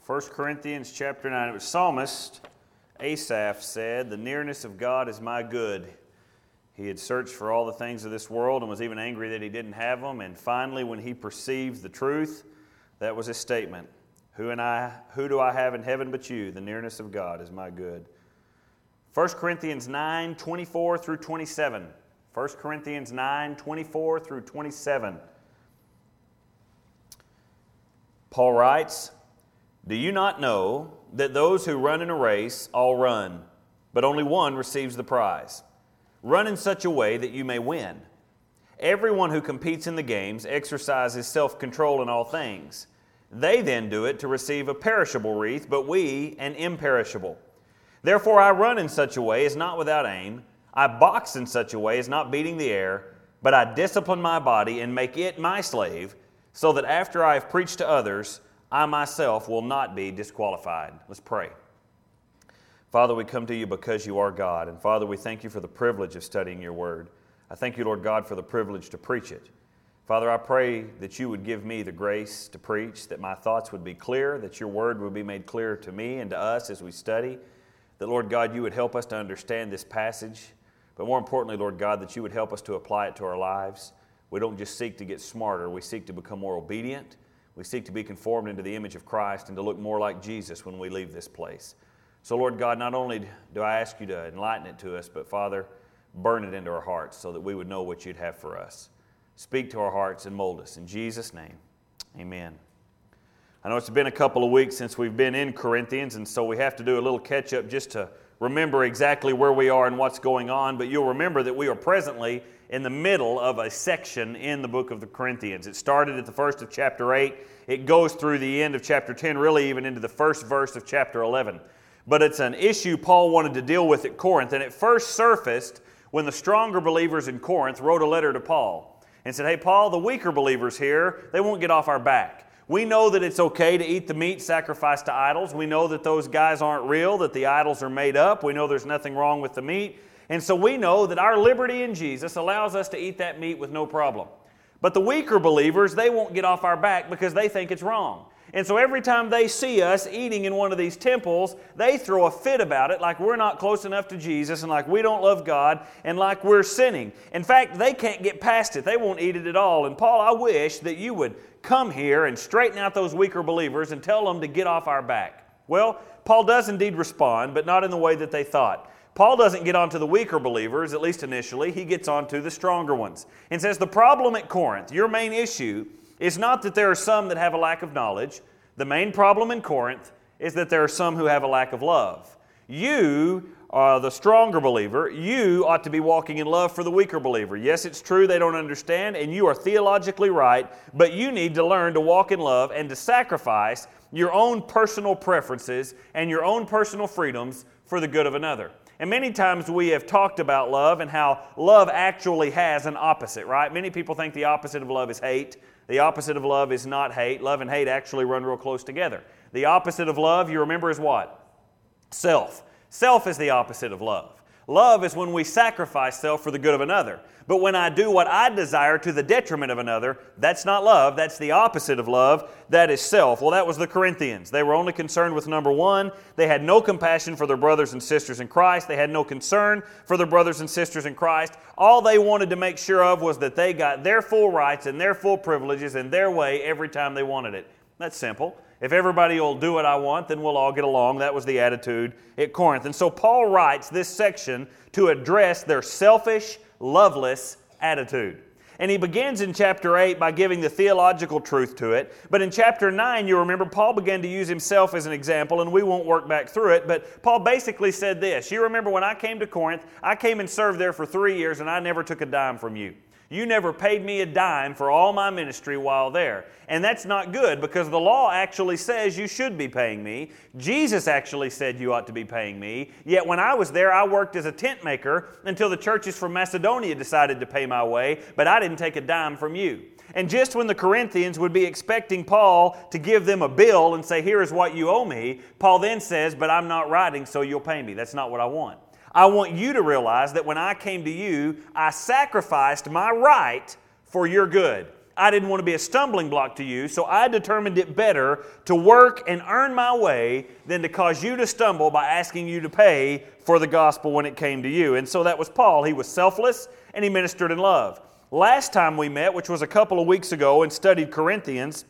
1 Corinthians chapter 9. It was psalmist Asaph said, "The nearness of God is my good." He had searched for all the things of this world and was even angry that he didn't have them. And finally, when he perceived the truth, that was his statement. Who do I have in heaven but you? The nearness of God is my good. 1 Corinthians 9, 24 through 27. 1 Corinthians 9, 24 through 27. Paul writes, "Do you not know that those who run in a race all run, but only one receives the prize? Run in such a way that you may win. Everyone who competes in the games exercises self-control in all things. They then do it to receive a perishable wreath, but we an imperishable. Therefore I run in such a way as not without aim. I box in such a way as not beating the air, but I discipline my body and make it my slave, so that after I have preached to others, I myself will not be disqualified." Let's pray. Father, we come to you because you are God. And Father, we thank you for the privilege of studying your word. I thank you, Lord God, for the privilege to preach it. Father, I pray that you would give me the grace to preach, that my thoughts would be clear, that your word would be made clear to me and to us as we study, that, Lord God, you would help us to understand this passage, but more importantly, Lord God, that you would help us to apply it to our lives. We don't just seek to get smarter, we seek to become more obedient. We seek to be conformed into the image of Christ and to look more like Jesus when we leave this place. So, Lord God, not only do I ask you to enlighten it to us, but, Father, burn it into our hearts so that we would know what you'd have for us. Speak to our hearts and mold us. In Jesus' name, amen. I know it's been a couple of weeks since we've been in Corinthians, and so we have to do a little catch-up just to remember exactly where we are and what's going on. But you'll remember that we are presently in the middle of a section in the book of the Corinthians. It started at the first of chapter 8. It goes through the end of chapter 10, really even into the first verse of chapter 11. But it's an issue Paul wanted to deal with at Corinth, and it first surfaced when the stronger believers in Corinth wrote a letter to Paul and said, "Hey, Paul, the weaker believers here, they won't get off our back. We know that it's okay to eat the meat sacrificed to idols. We know that those guys aren't real, that the idols are made up. We know there's nothing wrong with the meat. And so we know that our liberty in Jesus allows us to eat that meat with no problem. But the weaker believers, they won't get off our back because they think it's wrong. And so every time they see us eating in one of these temples, they throw a fit about it, like we're not close enough to Jesus and like we don't love God and like we're sinning. In fact, they can't get past it. They won't eat it at all. And Paul, I wish that you would come here and straighten out those weaker believers and tell them to get off our back." Well, Paul does indeed respond, but not in the way that they thought. Paul doesn't get on to the weaker believers, at least initially. He gets on to the stronger ones and says, the problem at Corinth, your main issue, is not that there are some that have a lack of knowledge. The main problem in Corinth is that there are some who have a lack of love. You are the stronger believer. You ought to be walking in love for the weaker believer. Yes, it's true they don't understand, and you are theologically right, but you need to learn to walk in love and to sacrifice your own personal preferences and your own personal freedoms for the good of another. And many times we have talked about love and how love actually has an opposite, right? Many people think the opposite of love is hate. The opposite of love is not hate. Love and hate actually run real close together. The opposite of love, you remember, is what? Self. Self is the opposite of love. Love is when we sacrifice self for the good of another. But when I do what I desire to the detriment of another, that's not love. That's the opposite of love. That is self. Well, that was the Corinthians. They were only concerned with number one. They had no compassion for their brothers and sisters in Christ. They had no concern for their brothers and sisters in Christ. All they wanted to make sure of was that they got their full rights and their full privileges in their way every time they wanted it. That's simple. If everybody will do what I want, then we'll all get along. That was the attitude at Corinth. And so Paul writes this section to address their selfish, loveless attitude. And he begins in chapter 8 by giving the theological truth to it. But in chapter 9, you remember, Paul began to use himself as an example, and we won't work back through it. But Paul basically said this. You remember when I came to Corinth, I came and served there for 3 years, and I never took a dime from you. You never paid me a dime for all my ministry while there. And that's not good because the law actually says you should be paying me. Jesus actually said you ought to be paying me. Yet when I was there, I worked as a tent maker until the churches from Macedonia decided to pay my way, but I didn't take a dime from you. And just when the Corinthians would be expecting Paul to give them a bill and say, here is what you owe me, Paul then says, but I'm not writing, so you'll pay me. That's not what I want. I want you to realize that when I came to you, I sacrificed my right for your good. I didn't want to be a stumbling block to you, so I determined it better to work and earn my way than to cause you to stumble by asking you to pay for the gospel when it came to you. And so that was Paul. He was selfless and he ministered in love. Last time we met, which was a couple of weeks ago, and studied Corinthians,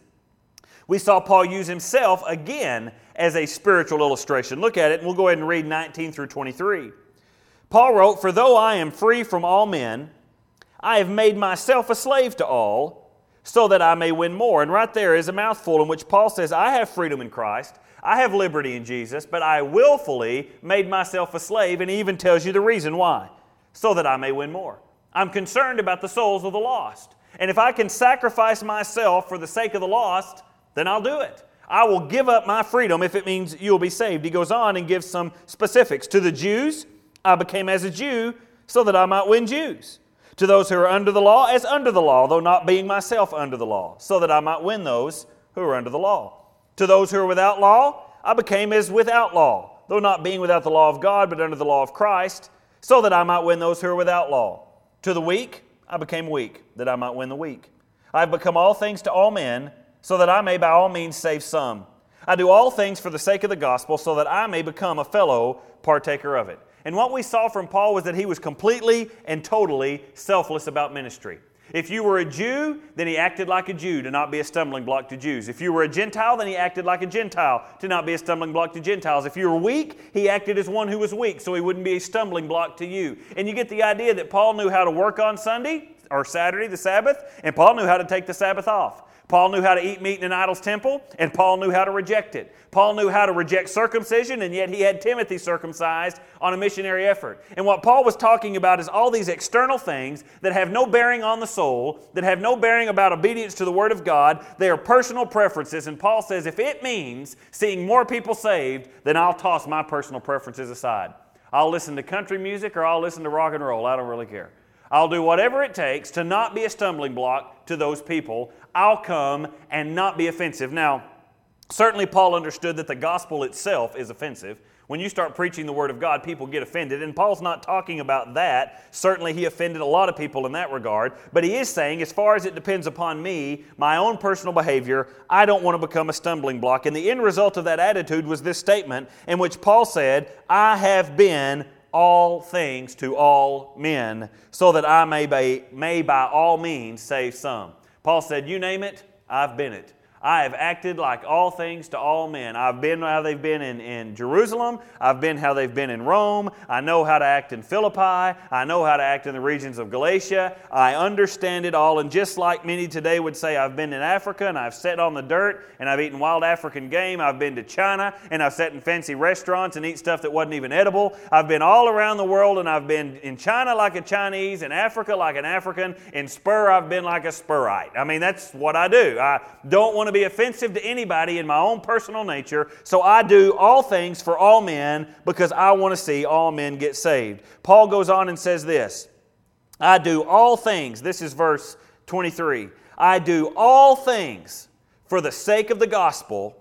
we saw Paul use himself again as a spiritual illustration. Look at it, and we'll go ahead and read 19 through 23. Paul wrote, "For though I am free from all men, I have made myself a slave to all, so that I may win more." And right there is a mouthful in which Paul says, I have freedom in Christ, I have liberty in Jesus, but I willfully made myself a slave, and he even tells you the reason why, so that I may win more. I'm concerned about the souls of the lost. And if I can sacrifice myself for the sake of the lost, then I'll do it. I will give up my freedom if it means you'll be saved. He goes on and gives some specifics. To the Jews, I became as a Jew so that I might win Jews. To those who are under the law, as under the law, though not being myself under the law, so that I might win those who are under the law. To those who are without law, I became as without law, though not being without the law of God, but under the law of Christ, so that I might win those who are without law. To the weak, I became weak, that I might win the weak. I have become all things to all men, so that I may by all means save some. I do all things for the sake of the gospel, so that I may become a fellow partaker of it. And what we saw from Paul was that he was completely and totally selfless about ministry. If you were a Jew, then he acted like a Jew to not be a stumbling block to Jews. If you were a Gentile, then he acted like a Gentile to not be a stumbling block to Gentiles. If you were weak, he acted as one who was weak, so he wouldn't be a stumbling block to you. And you get the idea that Paul knew how to work on Sunday or Saturday, the Sabbath, and Paul knew how to take the Sabbath off. Paul knew how to eat meat in an idol's temple, and Paul knew how to reject it. Paul knew how to reject circumcision, and yet he had Timothy circumcised on a missionary effort. And what Paul was talking about is all these external things that have no bearing on the soul, that have no bearing about obedience to the Word of God. They are personal preferences, and Paul says, if it means seeing more people saved, then I'll toss my personal preferences aside. I'll listen to country music or I'll listen to rock and roll. I don't really care. I'll do whatever it takes to not be a stumbling block to those people. I'll come and not be offensive. Now, certainly Paul understood that the gospel itself is offensive. When you start preaching the Word of God, people get offended, and Paul's not talking about that. Certainly he offended a lot of people in that regard, but he is saying, as far as it depends upon me, my own personal behavior, I don't want to become a stumbling block. And the end result of that attitude was this statement in which Paul said, I have been all things to all men, so that I may by all means save some. Paul said, you name it, I've been it. I have acted like all things to all men. I've been how they've been in Jerusalem. I've been how they've been in Rome. I know how to act in Philippi. I know how to act in the regions of Galatia. I understand it all. And just like many today would say, I've been in Africa and I've sat on the dirt and I've eaten wild African game. I've been to China and I've sat in fancy restaurants and eat stuff that wasn't even edible. I've been all around the world, and I've been in China like a Chinese, in Africa like an African. In Spur, I've been like a Spurite. I mean, that's what I do. I don't want to be offensive to anybody in my own personal nature, so I do all things for all men because I want to see all men get saved. Paul goes on and says this, I do all things, this is verse 23, I do all things for the sake of the gospel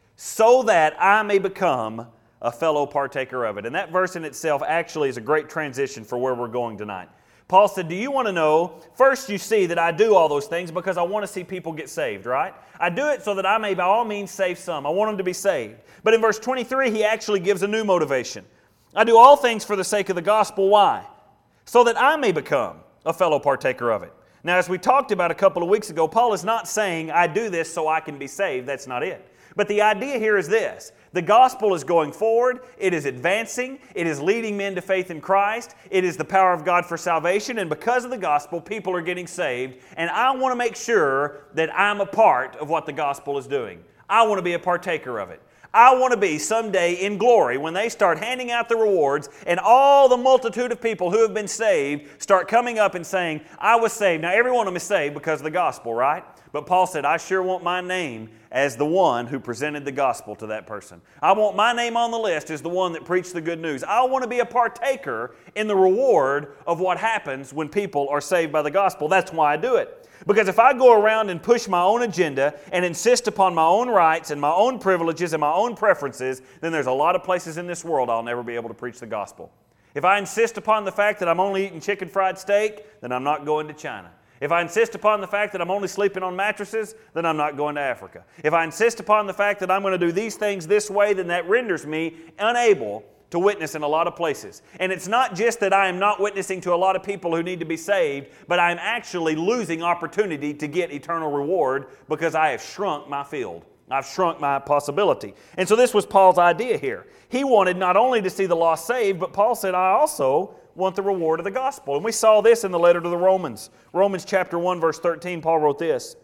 so that I may become a fellow partaker of it. And that verse in itself actually is a great transition for where we're going tonight. Paul said, do you want to know? First, you see that I do all those things because I want to see people get saved, right? I do it so that I may by all means save some. I want them to be saved. But in verse 23, he actually gives a new motivation. I do all things for the sake of the gospel. Why? So that I may become a fellow partaker of it. Now, as we talked about a couple of weeks ago, Paul is not saying, I do this so I can be saved. That's not it. But the idea here is this. The gospel is going forward. It is advancing. It is leading men to faith in Christ. It is the power of God for salvation. And because of the gospel, people are getting saved. And I want to make sure that I'm a part of what the gospel is doing. I want to be a partaker of it. I want to be someday in glory when they start handing out the rewards and all the multitude of people who have been saved start coming up and saying, I was saved. Now, every one of them is saved because of the gospel, right? But Paul said, I sure want my name as the one who presented the gospel to that person. I want my name on the list as the one that preached the good news. I want to be a partaker in the reward of what happens when people are saved by the gospel. That's why I do it. Because if I go around and push my own agenda and insist upon my own rights and my own privileges and my own preferences, then there's a lot of places in this world I'll never be able to preach the gospel. If I insist upon the fact that I'm only eating chicken fried steak, then I'm not going to China. If I insist upon the fact that I'm only sleeping on mattresses, then I'm not going to Africa. If I insist upon the fact that I'm going to do these things this way, then that renders me unable to witness in a lot of places. And it's not just that I am not witnessing to a lot of people who need to be saved, but I'm actually losing opportunity to get eternal reward because I have shrunk my field. I've shrunk my possibility. And so this was Paul's idea here. He wanted not only to see the lost saved, but Paul said, I also want the reward of the gospel. And we saw this in the letter to the Romans. Romans chapter 1, verse 13, Paul wrote this.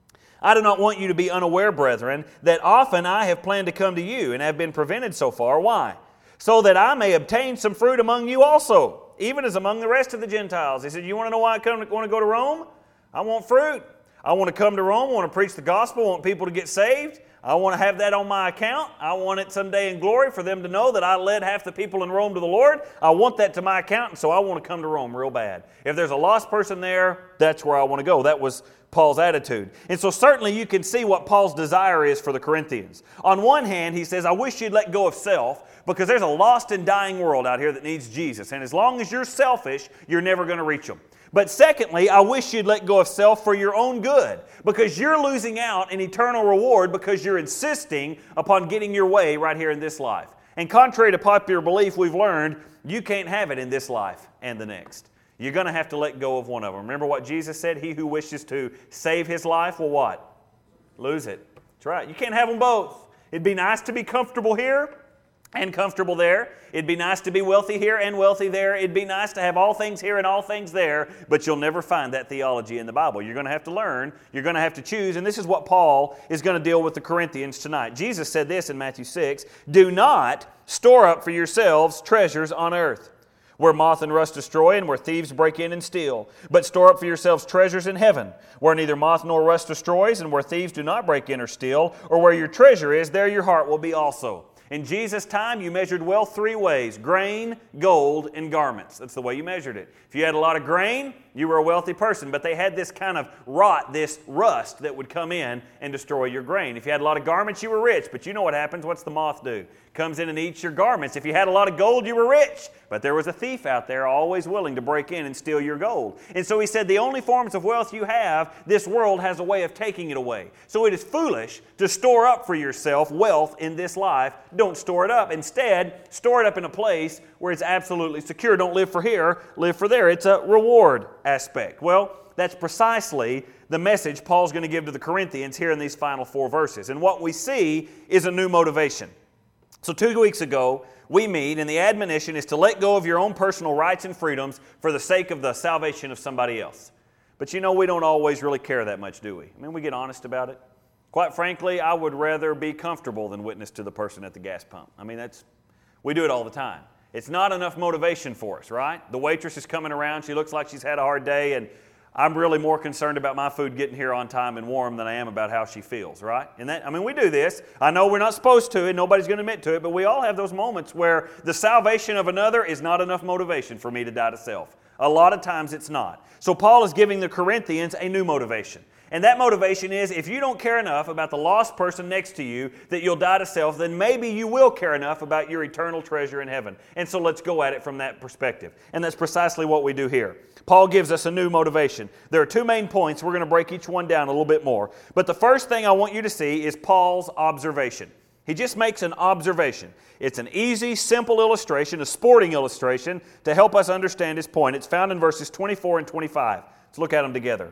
I do not want you to be unaware, brethren, that often I have planned to come to you and have been prevented so far. Why? So that I may obtain some fruit among you also, even as among the rest of the Gentiles. He said, you want to know why I want to go to Rome? I want fruit. I want to come to Rome. I want to preach the gospel. I want people to get saved. I want to have that on my account. I want it someday in glory for them to know that I led half the people in Rome to the Lord. I want that to my account, and so I want to come to Rome real bad. If there's a lost person there, that's where I want to go. That was Paul's attitude. And so certainly you can see what Paul's desire is for the Corinthians. On one hand, he says, I wish you'd let go of self, because there's a lost and dying world out here that needs Jesus. And as long as you're selfish, you're never going to reach them. But secondly, I wish you'd let go of self for your own good, because you're losing out in eternal reward because you're insisting upon getting your way right here in this life. And contrary to popular belief, we've learned you can't have it in this life and the next. You're going to have to let go of one of them. Remember what Jesus said? He who wishes to save his life will what? Lose it. That's right. You can't have them both. It'd be nice to be comfortable here and comfortable there. It'd be nice to be wealthy here and wealthy there. It'd be nice to have all things here and all things there, but you'll never find that theology in the Bible. You're going to have to learn. You're going to have to choose, and this is what Paul is going to deal with the Corinthians tonight. Jesus said this in Matthew 6, do not store up for yourselves treasures on earth, where moth and rust destroy and where thieves break in and steal. But store up for yourselves treasures in heaven, where neither moth nor rust destroys and where thieves do not break in or steal. Or where your treasure is, there your heart will be also. In Jesus' time, you measured wealth three ways: grain, gold, and garments. That's the way you measured it. If you had a lot of grain, you were a wealthy person, but they had this kind of rot, this rust that would come in and destroy your grain. If you had a lot of garments, you were rich, but you know what happens. What's the moth do? Comes in and eats your garments. If you had a lot of gold, you were rich, but there was a thief out there always willing to break in and steal your gold. And so he said, the only forms of wealth you have, this world has a way of taking it away. So it is foolish to store up for yourself wealth in this life. Don't store it up. Instead, store it up in a place where it's absolutely secure. Don't live for here, live for there. It's a reward aspect. Well, that's precisely the message Paul's going to give to the Corinthians here in these final 4 verses. And what we see is a new motivation. So 2 weeks ago, we meet, and the admonition is to let go of your own personal rights and freedoms for the sake of the salvation of somebody else. But you know, we don't always really care that much, do we? I mean, we get honest about it. Quite frankly, I would rather be comfortable than witness to the person at the gas pump. I mean, we do it all the time. It's not enough motivation for us, right? The waitress is coming around, she looks like she's had a hard day, and I'm really more concerned about my food getting here on time and warm than I am about how she feels, right? And we do this. I know we're not supposed to, and nobody's going to admit to it, but we all have those moments where the salvation of another is not enough motivation for me to die to self. A lot of times it's not. So Paul is giving the Corinthians a new motivation. And that motivation is, if you don't care enough about the lost person next to you that you'll die to self, then maybe you will care enough about your eternal treasure in heaven. And so let's go at it from that perspective. And that's precisely what we do here. Paul gives us a new motivation. There are 2 main points. We're going to break each one down a little bit more. But the first thing I want you to see is Paul's observation. He just makes an observation. It's an easy, simple illustration, a sporting illustration, to help us understand his point. It's found in verses 24 and 25. Let's look at them together.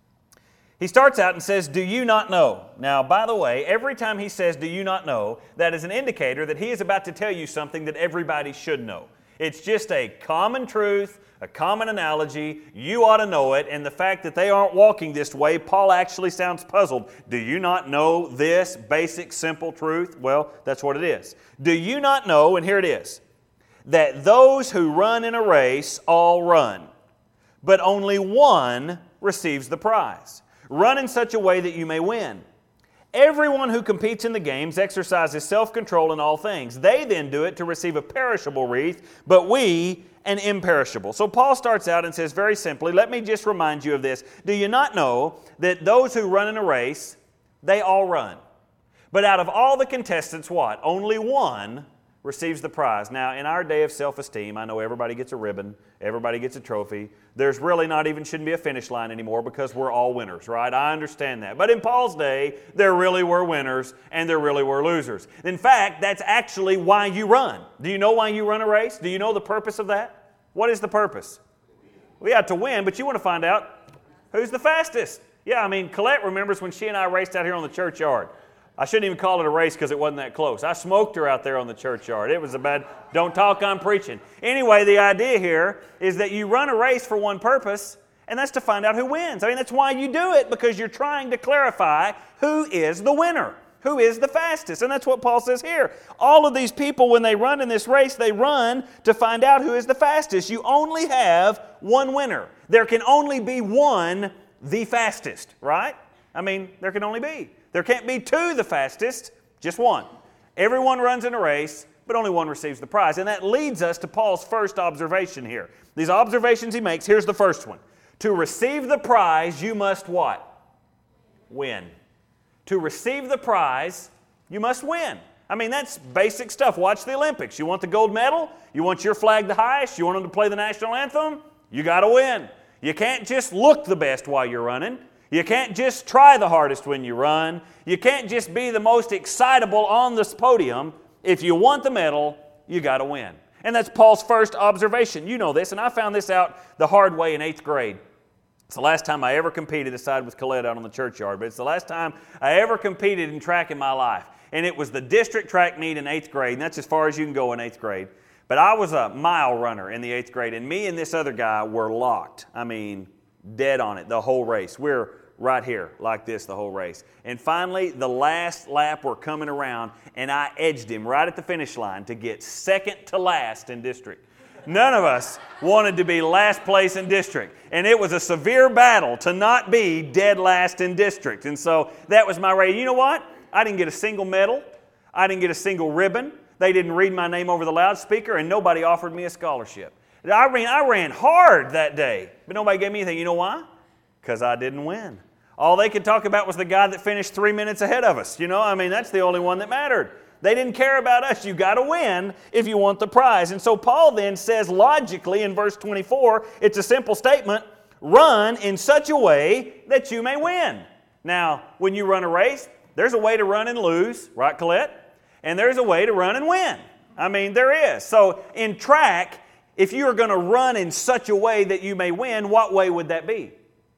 He starts out and says, do you not know? Now, by the way, every time he says, do you not know, that is an indicator that he is about to tell you something that everybody should know. It's just a common truth, a common analogy. You ought to know it, and the fact that they aren't walking this way, Paul actually sounds puzzled. Do you not know this basic, simple truth? Well, that's what it is. Do you not know, and here it is, that those who run in a race all run, but only one receives the prize? Run in such a way that you may win. Everyone who competes in the games exercises self-control in all things. They then do it to receive a perishable wreath, but we an imperishable. So Paul starts out and says very simply, let me just remind you of this. Do you not know that those who run in a race, they all run? But out of all the contestants, what? Only one receives the prize. Now, in our day of self-esteem, I know everybody gets a ribbon, everybody gets a trophy. There's really shouldn't be a finish line anymore because we're all winners, right? I understand that. But in Paul's day, there really were winners and there really were losers. In fact, that's actually why you run. Do you know why you run a race? Do you know the purpose of that? What is the purpose? We have to win, but you want to find out who's the fastest. Yeah, Colette remembers when she and I raced out here on the churchyard. I shouldn't even call it a race because it wasn't that close. I smoked her out there on the churchyard. It was a bad, don't talk, I'm preaching. Anyway, the idea here is that you run a race for one purpose, and that's to find out who wins. That's why you do it, because you're trying to clarify who is the winner, who is the fastest. And that's what Paul says here. All of these people, when they run in this race, they run to find out who is the fastest. You only have one winner. There can only be one, the fastest, right? There can only be. There can't be two the fastest, just one. Everyone runs in a race, but only one receives the prize. And that leads us to Paul's first observation here. These observations he makes, here's the first one. To receive the prize, you must what? Win. To receive the prize, you must win. That's basic stuff. Watch the Olympics. You want the gold medal? You want your flag the highest? You want them to play the national anthem? You got to win. You can't just look the best while you're running. You can't just try the hardest when you run. You can't just be the most excitable on this podium. If you want the medal, you got to win. And that's Paul's first observation. You know this, and I found this out the hard way in 8th grade. It's the last time I ever competed aside with Colette out on the churchyard, but it's the last time I ever competed in track in my life. And it was the district track meet in 8th grade, and that's as far as you can go in 8th grade. But I was a mile runner in the 8th grade, and me and this other guy were locked. Dead on it the whole race. We're right here like this the whole race. And finally, the last lap we're coming around, and I edged him right at the finish line to get second to last in district. None of us wanted to be last place in district. And it was a severe battle to not be dead last in district. And so that was my race. You know what? I didn't get a single medal. I didn't get a single ribbon. They didn't read my name over the loudspeaker, and nobody offered me a scholarship. I ran hard that day, but nobody gave me anything. You know why? Because I didn't win. All they could talk about was the guy that finished 3 minutes ahead of us. That's the only one that mattered. They didn't care about us. You got to win if you want the prize. And so Paul then says logically in verse 24, it's a simple statement, run in such a way that you may win. Now, when you run a race, there's a way to run and lose, right, Colette? And there's a way to run and win. There is. So in track, if you are going to run in such a way that you may win, what way would that be?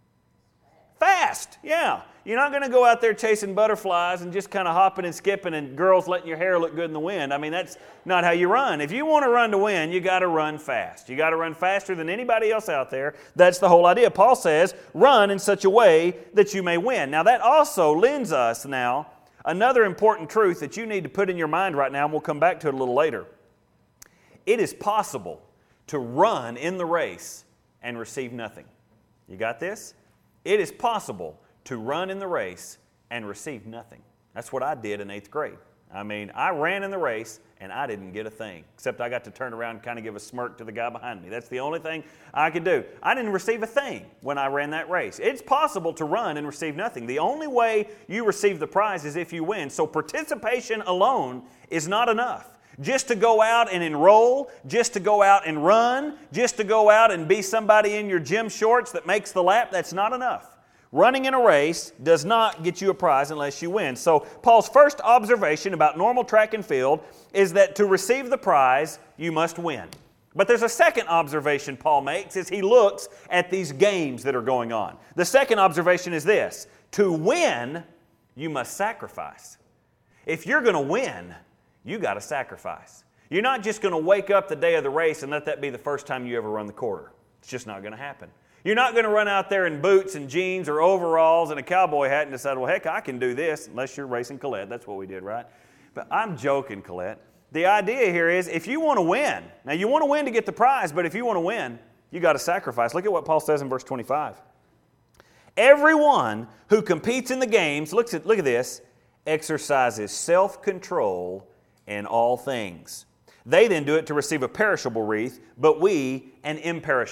Fast, yeah. You're not going to go out there chasing butterflies and just kind of hopping and skipping and girls letting your hair look good in the wind. That's not how you run. If you want to run to win, you got to run fast. You got to run faster than anybody else out there. That's the whole idea. Paul says, run in such a way that you may win. Now that also lends us now another important truth that you need to put in your mind right now, and we'll come back to it a little later. It is possible to run in the race and receive nothing. You got this? It is possible to run in the race and receive nothing. That's what I did in 8th grade. I ran in the race and I didn't get a thing, except I got to turn around and kind of give a smirk to the guy behind me. That's the only thing I could do. I didn't receive a thing when I ran that race. It's possible to run and receive nothing. The only way you receive the prize is if you win. So participation alone is not enough. Just to go out and enroll, just to go out and run, just to go out and be somebody in your gym shorts that makes the lap, that's not enough. Running in a race does not get you a prize unless you win. So Paul's first observation about normal track and field is that to receive the prize, you must win. But there's a second observation Paul makes as he looks at these games that are going on. The second observation is this: to win, you must sacrifice. If you're going to win, you got to sacrifice. You're not just going to wake up the day of the race and let that be the first time you ever run the quarter. It's just not going to happen. You're not going to run out there in boots and jeans or overalls and a cowboy hat and decide, well, heck, I can do this, unless you're racing Colette. That's what we did, right? But I'm joking, Colette. The idea here is if you want to win, now you want to win to get the prize, but if you want to win, you got to sacrifice. Look at what Paul says in verse 25. Everyone who competes in the games, look at this, exercises self-control in all things. They then do it to receive a perishable wreath, but we an imperishable.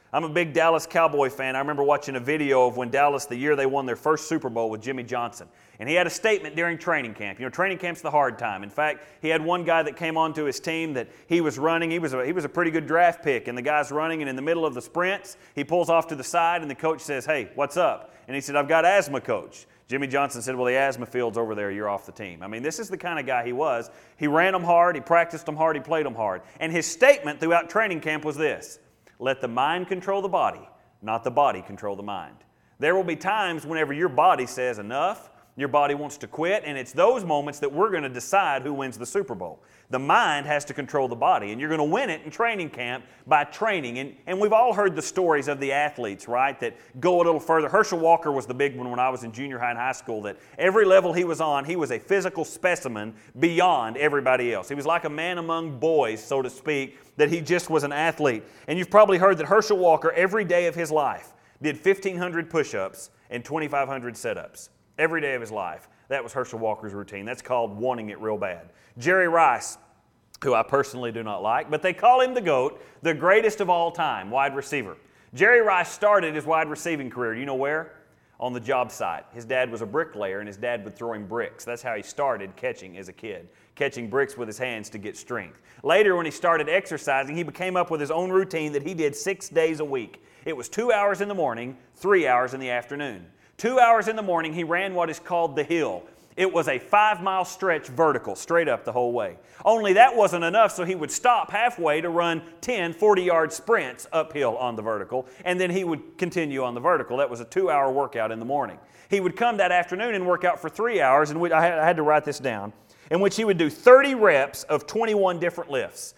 I'm a big Dallas Cowboy fan. I remember watching a video of when Dallas, the year they won their first Super Bowl with Jimmy Johnson. And he had a statement during training camp. You know, training camp's the hard time. In fact, he had one guy that came onto his team that he was running. He was a pretty good draft pick. And the guy's running, and in the middle of the sprints, he pulls off to the side, and the coach says, "Hey, what's up?" And he said, "I've got asthma, coach." Jimmy Johnson said, "Well, the asthma field's over there. You're off the team." I mean, this is the kind of guy he was. He ran them hard. He practiced them hard. He played them hard. And his statement throughout training camp was this: let the mind control the body, not the body control the mind. There will be times whenever your body says enough, your body wants to quit, and it's those moments that we're going to decide who wins the Super Bowl. The mind has to control the body, and you're going to win it in training camp by training. And we've all heard the stories of the athletes, right, that go a little further. Herschel Walker was the big one when I was in junior high and high school, that every level he was on, he was a physical specimen beyond everybody else. He was like a man among boys, so to speak, that he just was an athlete. And you've probably heard that Herschel Walker, every day of his life, did 1,500 push-ups and 2,500 sit-ups. Every day of his life. That was Herschel Walker's routine. That's called wanting it real bad. Jerry Rice, who I personally do not like, but they call him the GOAT, the greatest of all time, wide receiver. Jerry Rice started his wide receiving career. Do you know where? On the job site. His dad was a bricklayer, and his dad would throw him bricks. That's how he started catching as a kid, catching bricks with his hands to get strength. Later, when he started exercising, he came up with his own routine that he did 6 days a week. It was 2 hours in the morning, 3 hours in the afternoon. 2 hours in the morning, he ran what is called the hill. It was a 5-mile stretch vertical, straight up the whole way. Only that wasn't enough, so he would stop halfway to run 10 40-yard sprints uphill on the vertical, and then he would continue on the vertical. That was a 2-hour workout in the morning. He would come that afternoon and work out for 3 hours, and I had to write this down, in which he would do 30 reps of 21 different lifts,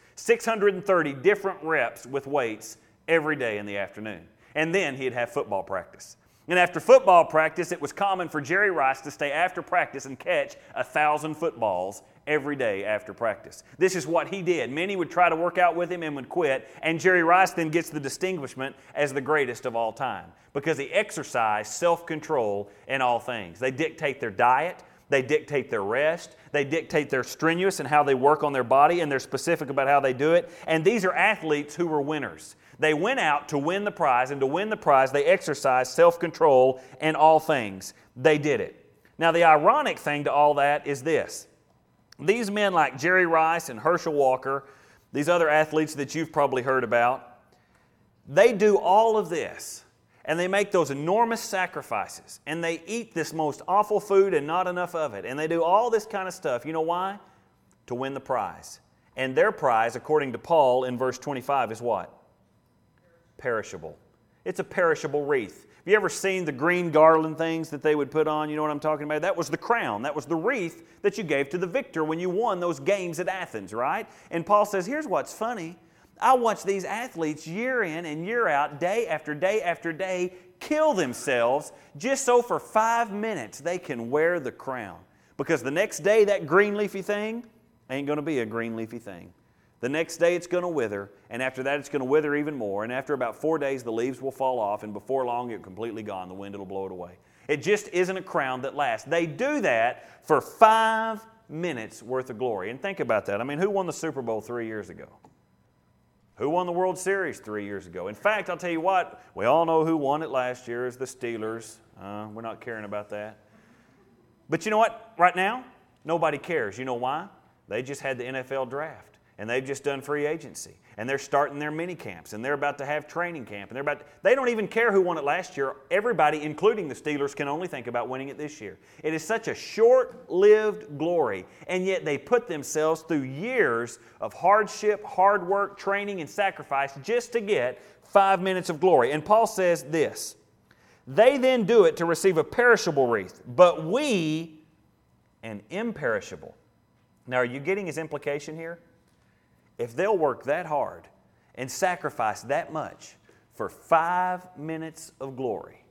630 different reps with weights every day in the afternoon. And then he'd have football practice. And after football practice, it was common for Jerry Rice to stay after practice and catch 1,000 footballs every day after practice. This is what he did. Many would try to work out with him and would quit, and Jerry Rice then gets the distinguishment as the greatest of all time because he exercised self-control in all things. They dictate their diet. They dictate their rest. They dictate their strenuous and how they work on their body, and they're specific about how they do it. And these are athletes who were winners. They went out to win the prize, and to win the prize, they exercised self-control in all things. They did it. Now, the ironic thing to all that is this. These men like Jerry Rice and Herschel Walker, these other athletes that you've probably heard about, they do all of this, and they make those enormous sacrifices, and they eat this most awful food and not enough of it, and they do all this kind of stuff. You know why? To win the prize. And their prize, according to Paul in verse 25, is what? Perishable. It's a perishable wreath. Have you ever seen the green garland things that they would put on? You know what I'm talking about? That was the crown. That was the wreath that you gave to the victor when you won those games at Athens, right? And Paul says, here's what's funny. I watch these athletes year in and year out, day after day after day, kill themselves just so for 5 minutes they can wear the crown. Because the next day that green leafy thing ain't going to be a green leafy thing. The next day it's going to wither, and after that it's going to wither even more, and after about 4 days the leaves will fall off, and before long it's completely gone. The wind will blow it away. It just isn't a crown that lasts. They do that for 5 minutes worth of glory. And think about that. I mean, who won the Super Bowl 3 years ago? Who won the World Series 3 years ago? In fact, I'll tell you what, we all know who won it last year is the Steelers. We're not caring about that. But you know what? Right now, nobody cares. You know why? They just had the NFL draft. And they've just done free agency. And they're starting their mini camps. And they're about to have training camp. And they don't even care who won it last year. Everybody, including the Steelers, can only think about winning it this year. It is such a short-lived glory. And yet they put themselves through years of hardship, hard work, training, and sacrifice just to get 5 minutes of glory. And Paul says this, they then do it to receive a perishable wreath, but we an imperishable. Now, are you getting his implication here? If they'll work that hard and sacrifice that much for 5 minutes of glory,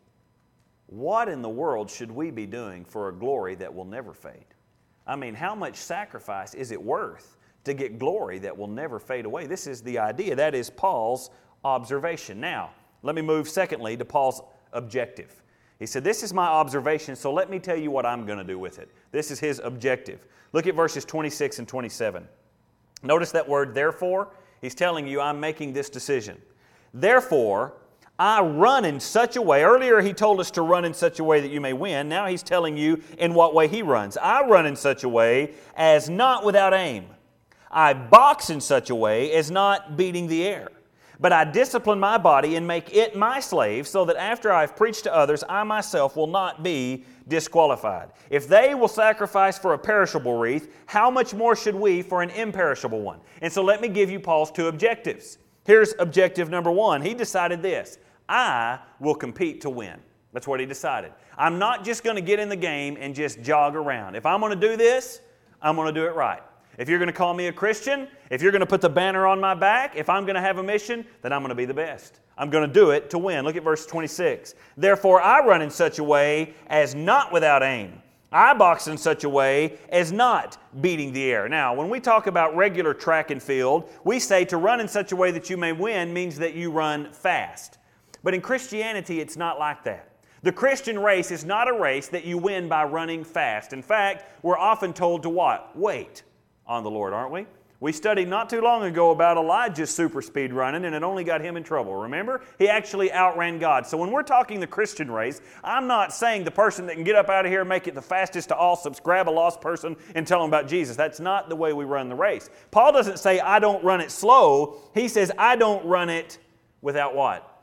what in the world should we be doing for a glory that will never fade? I mean, how much sacrifice is it worth to get glory that will never fade away? This is the idea. That is Paul's observation. Now, let me move secondly to Paul's objective. He said, this is my observation, so let me tell you what I'm going to do with it. This is his objective. Look at verses 26 and 27. Notice that word, therefore. He's telling you, I'm making this decision. Therefore, I run in such a way. Earlier he told us to run in such a way that you may win. Now he's telling you in what way he runs. I run in such a way as not without aim. I box in such a way as not beating the air. But I discipline my body and make it my slave, so that after I have preached to others, I myself will not be disqualified. If they will sacrifice for a perishable wreath, how much more should we for an imperishable one? And so let me give you Paul's two objectives. Here's objective number one. He decided this: I will compete to win. That's what he decided. I'm not just going to get in the game and just jog around. If I'm going to do this, I'm going to do it right. If you're going to call me a Christian, if you're going to put the banner on my back, if I'm going to have a mission, then I'm going to be the best. I'm going to do it to win. Look at verse 26. Therefore I run in such a way as not without aim. I box in such a way as not beating the air. Now, when we talk about regular track and field, we say to run in such a way that you may win means that you run fast. But in Christianity, it's not like that. The Christian race is not a race that you win by running fast. In fact, we're often told to what? Wait on the Lord, aren't we? We studied not too long ago about Elijah's super speed running, and it only got him in trouble. Remember? He actually outran God. So when we're talking the Christian race, I'm not saying the person that can get up out of here and make it the fastest to all subs, grab a lost person and tell them about Jesus. That's not the way we run the race. Paul doesn't say, I don't run it slow. He says, I don't run it without what?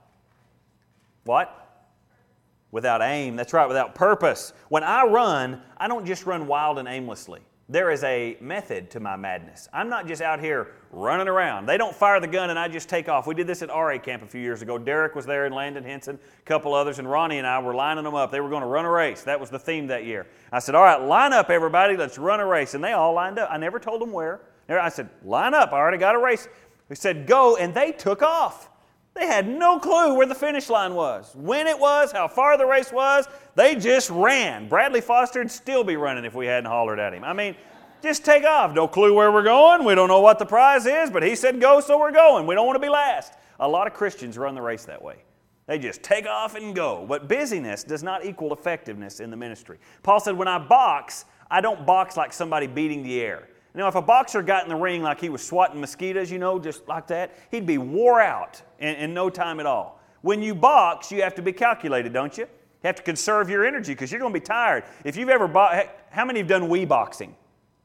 What? Without aim. That's right, without purpose. When I run, I don't just run wild and aimlessly. There is a method to my madness. I'm not just out here running around. They don't fire the gun and I just take off. We did this at RA Camp a few years ago. Derek was there and Landon Henson, a couple others, and Ronnie and I were lining them up. They were going to run a race. That was the theme that year. I said, all right, line up everybody. Let's run a race. And they all lined up. I never told them where. I said, line up. I already got a race. We said, go, and they took off. They had no clue where the finish line was, when it was, how far the race was. They just ran. Bradley Foster would still be running if we hadn't hollered at him. I mean, just take off. No clue where we're going. We don't know what the prize is, but he said go, so we're going. We don't want to be last. A lot of Christians run the race that way. They just take off and go. But busyness does not equal effectiveness in the ministry. Paul said, when I box, I don't box like somebody beating the air. Now, if a boxer got in the ring like he was swatting mosquitoes, just like that, he'd be wore out in no time at all. When you box, you have to be calculated, don't you? You have to conserve your energy because you're going to be tired. If you've ever how many have done Wii boxing?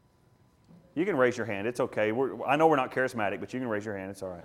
You can raise your hand. It's okay. I know we're not charismatic, but you can raise your hand. It's all right.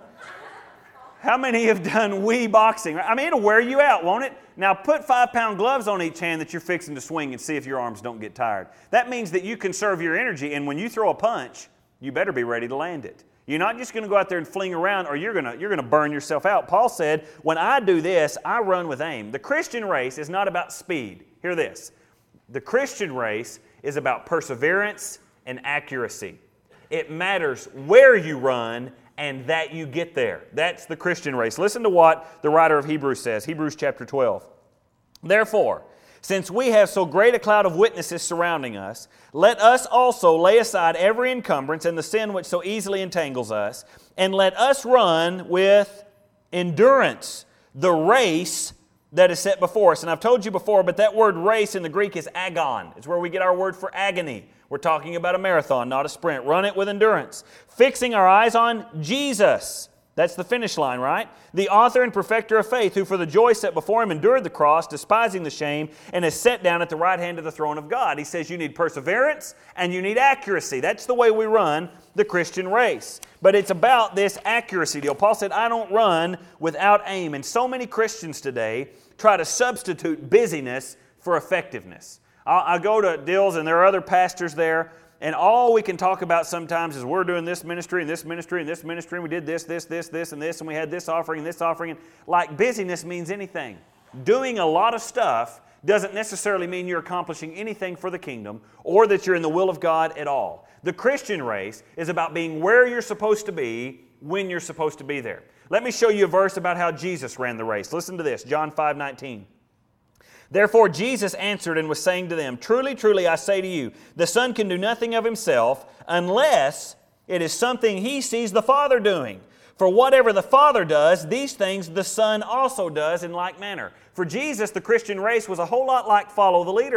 How many have done Wii boxing? I mean, it'll wear you out, won't it? Now, put 5-pound gloves on each hand that you're fixing to swing and see if your arms don't get tired. That means that you conserve your energy, and when you throw a punch, you better be ready to land it. You're not just going to go out there and fling around, or you're going to burn yourself out. Paul said, when I do this, I run with aim. The Christian race is not about speed. Hear this. The Christian race is about perseverance and accuracy. It matters where you run and that you get there. That's the Christian race. Listen to what the writer of Hebrews says. Hebrews chapter 12. Therefore, since we have so great a cloud of witnesses surrounding us, let us also lay aside every encumbrance and the sin which so easily entangles us, and let us run with endurance the race that is set before us. And I've told you before, but that word race in the Greek is agon. It's where we get our word for agony. We're talking about a marathon, not a sprint. Run it with endurance. Fixing our eyes on Jesus. That's the finish line, right? The author and perfecter of faith, who for the joy set before him endured the cross, despising the shame, and is set down at the right hand of the throne of God. He says you need perseverance and you need accuracy. That's the way we run the Christian race. But it's about this accuracy deal. Paul said, I don't run without aim. And so many Christians today try to substitute busyness for effectiveness. I go to Dills and there are other pastors there, and all we can talk about sometimes is we're doing this ministry and this ministry and this ministry, and we did this, and we had this offering and this offering. And like busyness means anything. Doing a lot of stuff doesn't necessarily mean you're accomplishing anything for the kingdom or that you're in the will of God at all. The Christian race is about being where you're supposed to be when you're supposed to be there. Let me show you a verse about how Jesus ran the race. Listen to this, John 5:19. Therefore Jesus answered and was saying to them, Truly, truly, I say to you, the Son can do nothing of himself unless it is something he sees the Father doing. For whatever the Father does, these things the Son also does in like manner. For Jesus, the Christian race was a whole lot like follow the leader.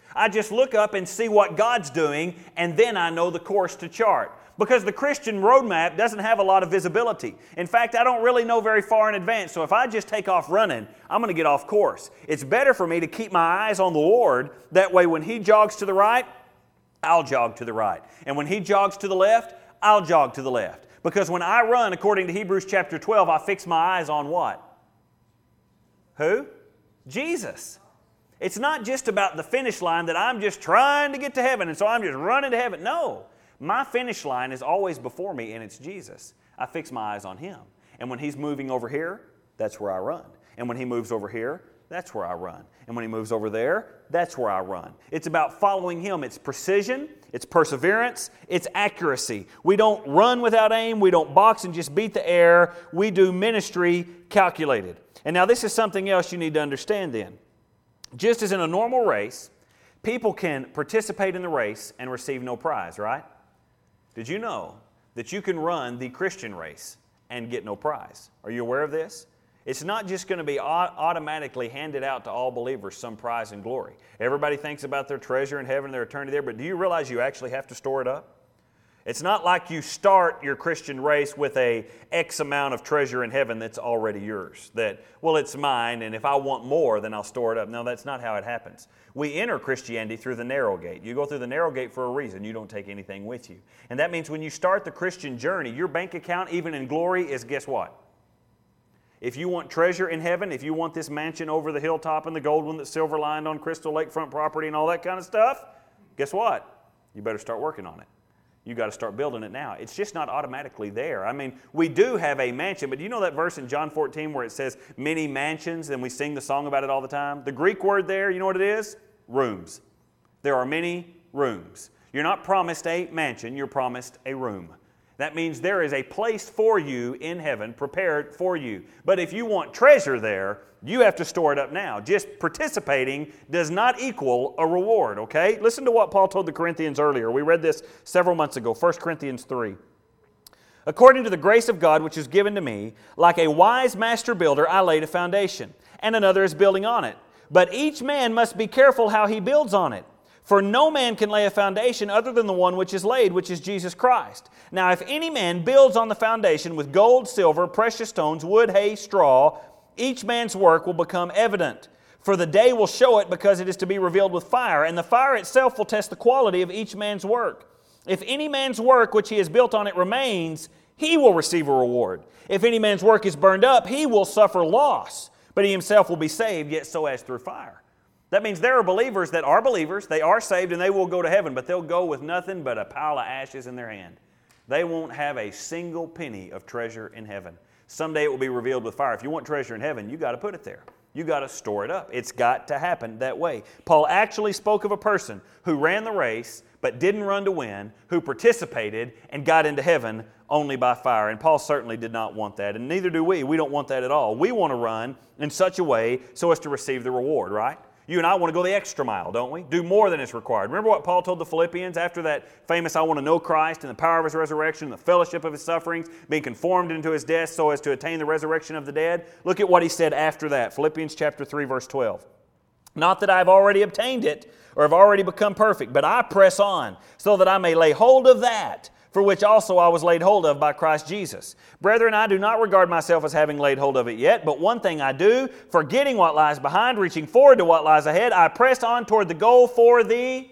I just look up and see what God's doing, and then I know the course to chart. Because the Christian roadmap doesn't have a lot of visibility. In fact, I don't really know very far in advance, so if I just take off running, I'm going to get off course. It's better for me to keep my eyes on the Lord. That way when He jogs to the right, I'll jog to the right. And when He jogs to the left, I'll jog to the left. Because when I run, according to Hebrews chapter 12, I fix my eyes on what? Who? Jesus. It's not just about the finish line that I'm just trying to get to heaven and so I'm just running to heaven. No. My finish line is always before me, and it's Jesus. I fix my eyes on Him. And when He's moving over here, that's where I run. And when He moves over here, that's where I run. And when He moves over there, that's where I run. It's about following Him. It's precision, it's perseverance, it's accuracy. We don't run without aim. We don't box and just beat the air. We do ministry calculated. And now this is something else you need to understand then. Just as in a normal race, people can participate in the race and receive no prize, right? Did you know that you can run the Christian race and get no prize? Are you aware of this? It's not just going to be automatically handed out to all believers some prize and glory. Everybody thinks about their treasure in heaven, their eternity there, but do you realize you actually have to store it up? It's not like you start your Christian race with a X amount of treasure in heaven that's already yours. That, well, it's mine, and if I want more, then I'll store it up. No, that's not how it happens. We enter Christianity through the narrow gate. You go through the narrow gate for a reason. You don't take anything with you. And that means when you start the Christian journey, your bank account, even in glory, is guess what? If you want treasure in heaven, if you want this mansion over the hilltop and the gold one that's silver lined on Crystal Lakefront property and all that kind of stuff, guess what? You better start working on it. You got to start building it now. It's just not automatically there. I mean, we do have a mansion, but do you know that verse in John 14 where it says many mansions, and we sing the song about it all the time? The Greek word there, you know what it is? Rooms. There are many rooms. You're not promised a mansion, you're promised a room. That means there is a place for you in heaven prepared for you. But if you want treasure there, you have to store it up now. Just participating does not equal a reward, okay? Listen to what Paul told the Corinthians earlier. We read this several months ago, 1 Corinthians 3. According to the grace of God which is given to me, like a wise master builder, I laid a foundation, and another is building on it. But each man must be careful how he builds on it. For no man can lay a foundation other than the one which is laid, which is Jesus Christ. Now if any man builds on the foundation with gold, silver, precious stones, wood, hay, straw, each man's work will become evident. For the day will show it, because it is to be revealed with fire, and the fire itself will test the quality of each man's work. If any man's work which he has built on it remains, he will receive a reward. If any man's work is burned up, he will suffer loss, but he himself will be saved, yet so as through fire. That means there are believers that are believers, they are saved, and they will go to heaven, but they'll go with nothing but a pile of ashes in their hand. They won't have a single penny of treasure in heaven. Someday it will be revealed with fire. If you want treasure in heaven, you got to put it there. You got to store it up. It's got to happen that way. Paul actually spoke of a person who ran the race but didn't run to win, who participated and got into heaven only by fire. And Paul certainly did not want that, and neither do we. We don't want that at all. We want to run in such a way so as to receive the reward, right? You and I want to go the extra mile, don't we? Do more than is required. Remember what Paul told the Philippians after that famous, I want to know Christ and the power of His resurrection, the fellowship of His sufferings, being conformed into His death so as to attain the resurrection of the dead? Look at what he said after that. Philippians chapter 3, verse 12. Not that I have already obtained it or have already become perfect, but I press on so that I may lay hold of that for which also I was laid hold of by Christ Jesus. Brethren, I do not regard myself as having laid hold of it yet, but one thing I do, forgetting what lies behind, reaching forward to what lies ahead, I press on toward the goal for the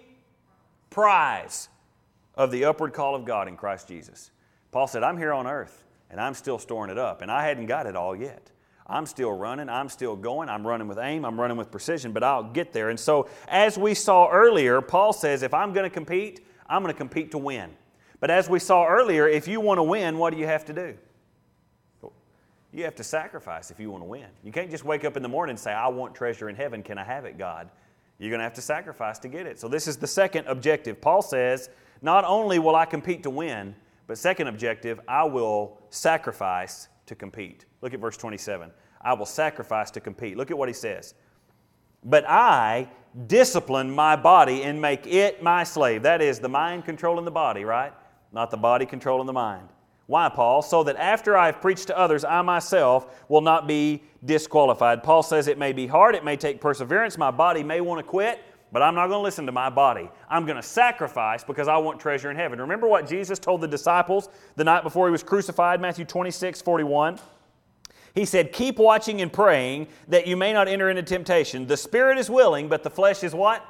prize of the upward call of God in Christ Jesus. Paul said, I'm here on earth, and I'm still storing it up, and I hadn't got it all yet. I'm still running, I'm still going, I'm running with aim, I'm running with precision, but I'll get there. And so, as we saw earlier, Paul says, if I'm going to compete, I'm going to compete to win. But as we saw earlier, if you want to win, what do you have to do? You have to sacrifice if you want to win. You can't just wake up in the morning and say, I want treasure in heaven. Can I have it, God? You're going to have to sacrifice to get it. So this is the second objective. Paul says, not only will I compete to win, but second objective, I will sacrifice to compete. Look at verse 27. I will sacrifice to compete. Look at what he says. But I discipline my body and make it my slave. That is the mind controlling the body, right? Not the body controlling the mind. Why, Paul? So that after I have preached to others, I myself will not be disqualified. Paul says it may be hard, it may take perseverance, my body may want to quit, but I'm not going to listen to my body. I'm going to sacrifice because I want treasure in heaven. Remember what Jesus told the disciples the night before He was crucified, Matthew 26:41? He said, keep watching and praying that you may not enter into temptation. The spirit is willing, but the flesh is what?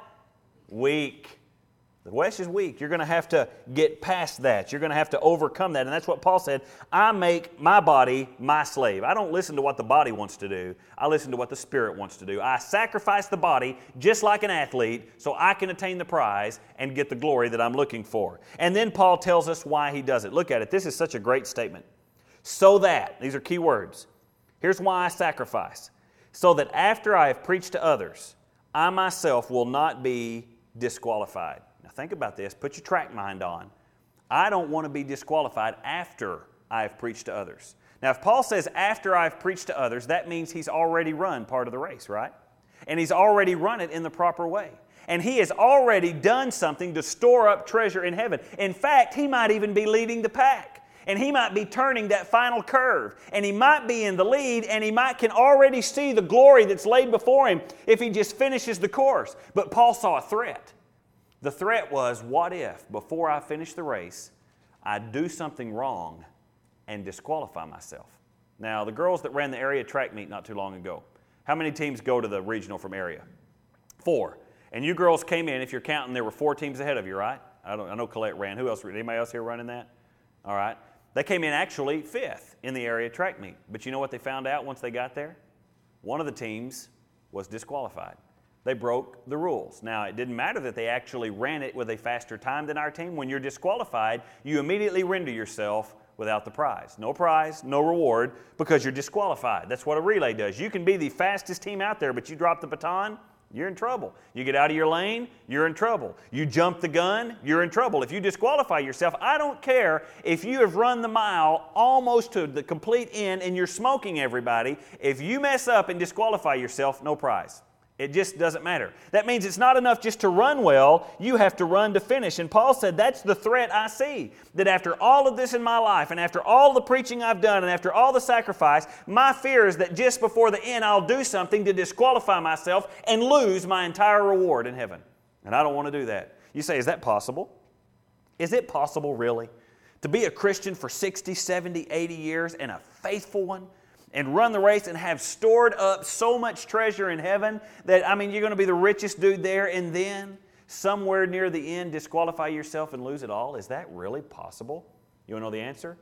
Weak. The flesh is weak. You're going to have to get past that. You're going to have to overcome that. And that's what Paul said. I make my body my slave. I don't listen to what the body wants to do. I listen to what the Spirit wants to do. I sacrifice the body just like an athlete so I can attain the prize and get the glory that I'm looking for. And then Paul tells us why he does it. Look at it. This is such a great statement. So that, these are key words. Here's why I sacrifice. So that after I have preached to others, I myself will not be disqualified. Think about this. Put your track mind on. I don't want to be disqualified after I've preached to others. Now, if Paul says after I've preached to others, that means he's already run part of the race, right? And he's already run it in the proper way. And he has already done something to store up treasure in heaven. In fact, he might even be leading the pack. And he might be turning that final curve. And he might be in the lead, and he can already see the glory that's laid before him if he just finishes the course. But Paul saw a threat. The threat was, what if, before I finish the race, I do something wrong and disqualify myself? Now, the girls that ran the area track meet not too long ago, how many teams go to the regional from area? 4. And you girls came in, if you're counting, there were 4 teams ahead of you, right? I know Colette ran. Who else? Anybody else here running that? All right. They came in actually 5th in the area track meet. But you know what they found out once they got there? One of the teams was disqualified. They broke the rules. Now, it didn't matter that they actually ran it with a faster time than our team. When you're disqualified, you immediately render yourself without the prize. No prize, no reward, because you're disqualified. That's what a relay does. You can be the fastest team out there, but you drop the baton, you're in trouble. You get out of your lane, you're in trouble. You jump the gun, you're in trouble. If you disqualify yourself, I don't care if you have run the mile almost to the complete end and you're smoking everybody. If you mess up and disqualify yourself, no prize. It just doesn't matter. That means it's not enough just to run well. You have to run to finish. And Paul said that's the threat I see. That after all of this in my life and after all the preaching I've done and after all the sacrifice, my fear is that just before the end I'll do something to disqualify myself and lose my entire reward in heaven. And I don't want to do that. You say, is that possible? Is it possible really to be a Christian for 60, 70, 80 years and a faithful one? And run the race and have stored up so much treasure in heaven that, you're going to be the richest dude there and then somewhere near the end disqualify yourself and lose it all? Is that really possible? You want to know the answer?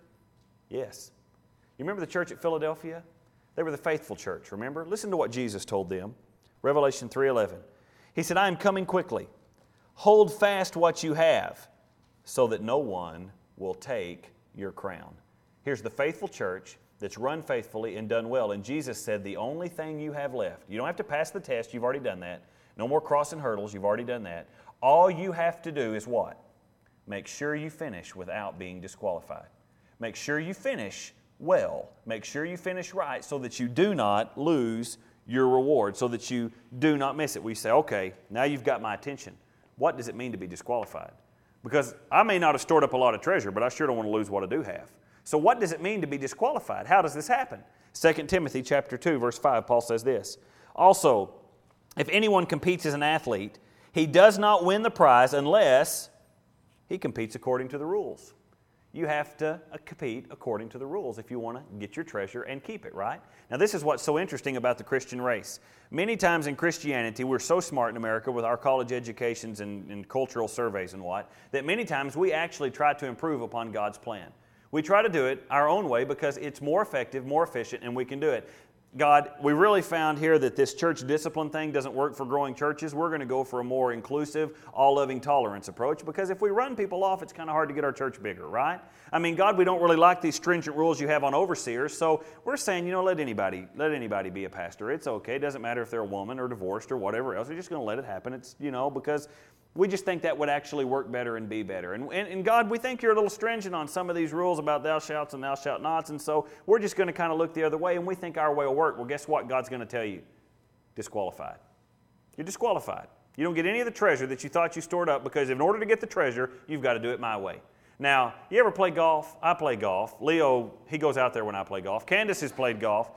Yes. You remember the church at Philadelphia? They were the faithful church, remember? Listen to what Jesus told them. Revelation 3:11. He said, I am coming quickly. Hold fast what you have so that no one will take your crown. Here's the faithful church that's run faithfully and done well. And Jesus said the only thing you have left, you don't have to pass the test, you've already done that. No more crossing hurdles, you've already done that. All you have to do is what? Make sure you finish without being disqualified. Make sure you finish well. Make sure you finish right so that you do not lose your reward, so that you do not miss it. We say, okay, now you've got my attention. What does it mean to be disqualified? Because I may not have stored up a lot of treasure, but I sure don't want to lose what I do have. So what does it mean to be disqualified? How does this happen? 2 Timothy chapter 2, verse 5, Paul says this. Also, if anyone competes as an athlete, he does not win the prize unless he competes according to the rules. You have to compete according to the rules if you want to get your treasure and keep it, right? Now, this is what's so interesting about the Christian race. Many times in Christianity, we're so smart in America with our college educations and cultural surveys and what, that many times we actually try to improve upon God's plan. We try to do it our own way because it's more effective, more efficient, and we can do it. God, we really found here that this church discipline thing doesn't work for growing churches. We're going to go for a more inclusive, all-loving tolerance approach because if we run people off, it's kind of hard to get our church bigger, right? God, we don't really like these stringent rules you have on overseers, so we're saying, let anybody be a pastor. It's okay. It doesn't matter if they're a woman or divorced or whatever else. We're just going to let it happen. It's, because we just think that would actually work better and be better. And God, we think you're a little stringent on some of these rules about thou shalt and thou shalt nots, and so we're just going to kind of look the other way, and we think our way will work. Well, guess what? God's going to tell you, disqualified. You're disqualified. You don't get any of the treasure that you thought you stored up because in order to get the treasure, you've got to do it my way. Now, you ever play golf? I play golf. Leo, he goes out there when I play golf. Candace has played golf.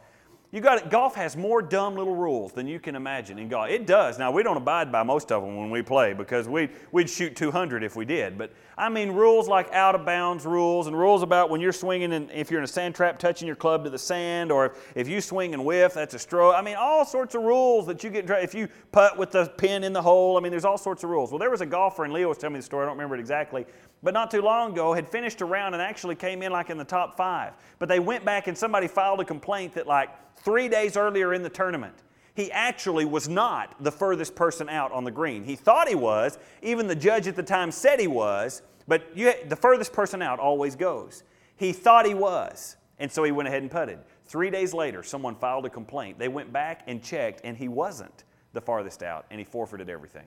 Golf has more dumb little rules than you can imagine in golf. It does. Now, we don't abide by most of them when we play because we'd shoot 200 if we did. But, I mean, rules like out-of-bounds rules and rules about when you're swinging and if you're in a sand trap, touching your club to the sand, or if you swing and whiff, that's a stroke. I mean, all sorts of rules that you get. If you putt with the pin in the hole, I mean, there's all sorts of rules. Well, there was a golfer, and Leo was telling me the story, I don't remember it exactly, but not too long ago had finished a round and actually came in like in the top 5. But they went back and somebody filed a complaint that like 3 days earlier in the tournament, he actually was not the furthest person out on the green. He thought he was. Even the judge at the time said he was. But the furthest person out always goes. He thought he was. And so he went ahead and putted. 3 days later, someone filed a complaint. They went back and checked, and he wasn't the farthest out, and he forfeited everything.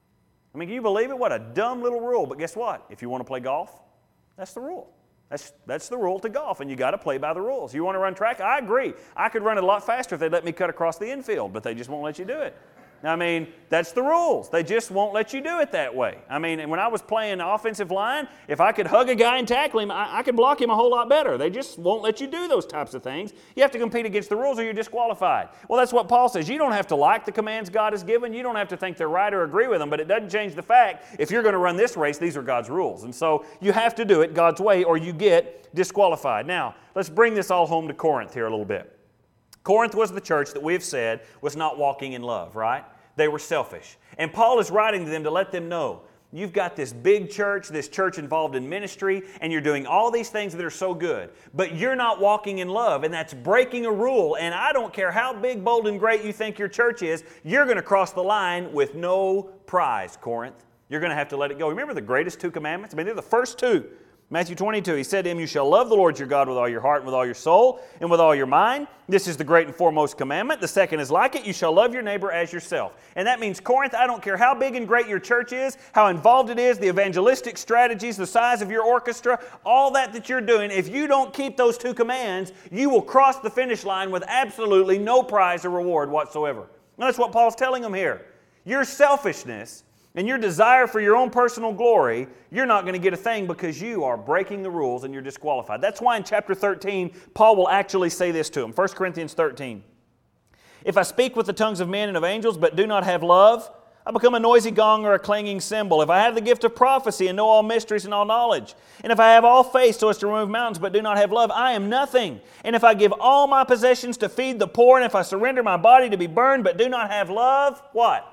I mean, can you believe it? What a dumb little rule. But guess what? If you want to play golf, that's the rule. That's the rule to golf, and you got to play by the rules. You want to run track? I agree. I could run it a lot faster if they'd let me cut across the infield, but they just won't let you do it. I mean, that's the rules. They just won't let you do it that way. I mean, when I was playing offensive line, if I could hug a guy and tackle him, I could block him a whole lot better. They just won't let you do those types of things. You have to compete against the rules or you're disqualified. Well, that's what Paul says. You don't have to like the commands God has given. You don't have to think they're right or agree with them, but it doesn't change the fact if you're going to run this race, these are God's rules. And so you have to do it God's way or you get disqualified. Now, let's bring this all home to Corinth here a little bit. Corinth was the church that we have said was not walking in love, right? They were selfish. And Paul is writing to them to let them know, you've got this big church, this church involved in ministry, and you're doing all these things that are so good. But you're not walking in love, and that's breaking a rule. And I don't care how big, bold, and great you think your church is, you're going to cross the line with no prize, Corinth. You're going to have to let it go. Remember the greatest 2 commandments? I mean, they're the first 2. Matthew 22, he said to him, you shall love the Lord your God with all your heart and with all your soul and with all your mind. This is the great and foremost commandment. The second is like it. You shall love your neighbor as yourself. And that means, Corinth, I don't care how big and great your church is, how involved it is, the evangelistic strategies, the size of your orchestra, all that you're doing, if you don't keep those 2 commands, you will cross the finish line with absolutely no prize or reward whatsoever. And that's what Paul's telling them here. Your selfishness and your desire for your own personal glory, you're not going to get a thing because you are breaking the rules and you're disqualified. That's why in chapter 13, Paul will actually say this to them. 1 Corinthians 13. If I speak with the tongues of men and of angels but do not have love, I become a noisy gong or a clanging cymbal. If I have the gift of prophecy and know all mysteries and all knowledge, and if I have all faith so as to remove mountains but do not have love, I am nothing. And if I give all my possessions to feed the poor, and if I surrender my body to be burned but do not have love, what?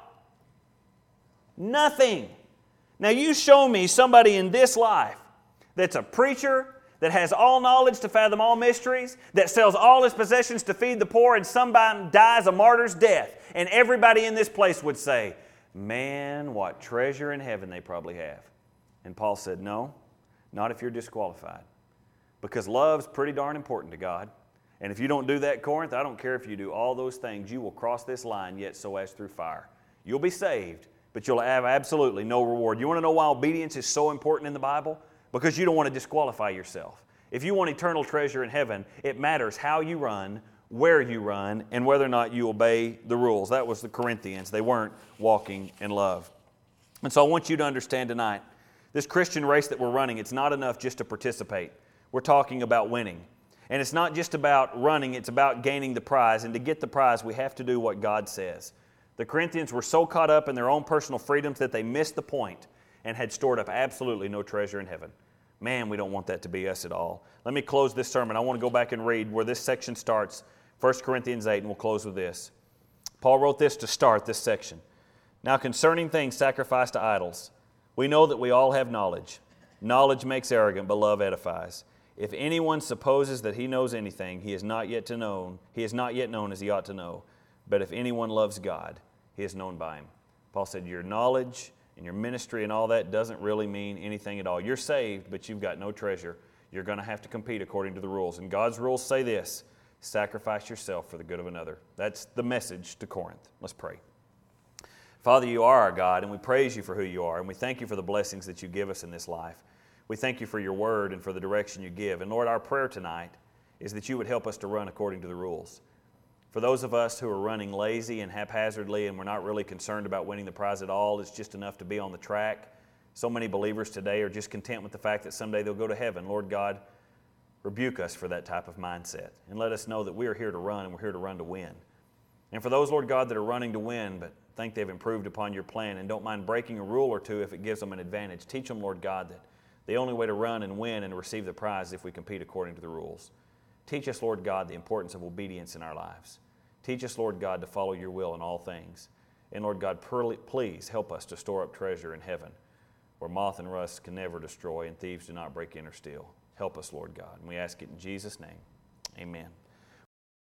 Nothing. Now you show me somebody in this life that's a preacher, that has all knowledge to fathom all mysteries, that sells all his possessions to feed the poor, and somebody dies a martyr's death. And everybody in this place would say, man, what treasure in heaven they probably have. And Paul said, no, not if you're disqualified. Because love's pretty darn important to God. And if you don't do that, Corinth, I don't care if you do all those things, you will cross this line yet so as through fire. You'll be saved, but you'll have absolutely no reward. You want to know why obedience is so important in the Bible? Because you don't want to disqualify yourself. If you want eternal treasure in heaven, it matters how you run, where you run, and whether or not you obey the rules. That was the Corinthians. They weren't walking in love. And so I want you to understand tonight, this Christian race that we're running, it's not enough just to participate. We're talking about winning. And it's not just about running, it's about gaining the prize. And to get the prize, we have to do what God says. The Corinthians were so caught up in their own personal freedoms that they missed the point and had stored up absolutely no treasure in heaven. Man, we don't want that to be us at all. Let me close this sermon. I want to go back and read where this section starts, 1 Corinthians 8, and we'll close with this. Paul wrote this to start this section. Now concerning things sacrificed to idols, we know that we all have knowledge. Knowledge makes arrogant, but love edifies. If anyone supposes that he knows anything, he is not yet known as he ought to know. But if anyone loves God, he is known by Him. Paul said your knowledge and your ministry and all that doesn't really mean anything at all. You're saved, but you've got no treasure. You're going to have to compete according to the rules. And God's rules say this, sacrifice yourself for the good of another. That's the message to Corinth. Let's pray. Father, you are our God, and we praise you for who you are, and we thank you for the blessings that you give us in this life. We thank you for your word and for the direction you give. And Lord, our prayer tonight is that you would help us to run according to the rules. For those of us who are running lazy and haphazardly and we're not really concerned about winning the prize at all, it's just enough to be on the track. So many believers today are just content with the fact that someday they'll go to heaven. Lord God, Rebuke us for that type of mindset. And let us know that we are here to run, and we're here to run to win. And for those, Lord God, that are running to win but think they've improved upon your plan and don't mind breaking a rule or two if it gives them an advantage, teach them, Lord God, that the only way to run and win and receive the prize is if we compete according to the rules. Teach us, Lord God, the importance of obedience in our lives. Teach us, Lord God, to follow your will in all things. And Lord God, please help us to store up treasure in heaven where moth and rust can never destroy and thieves do not break in or steal. Help us, Lord God. And we ask it in Jesus' name. Amen.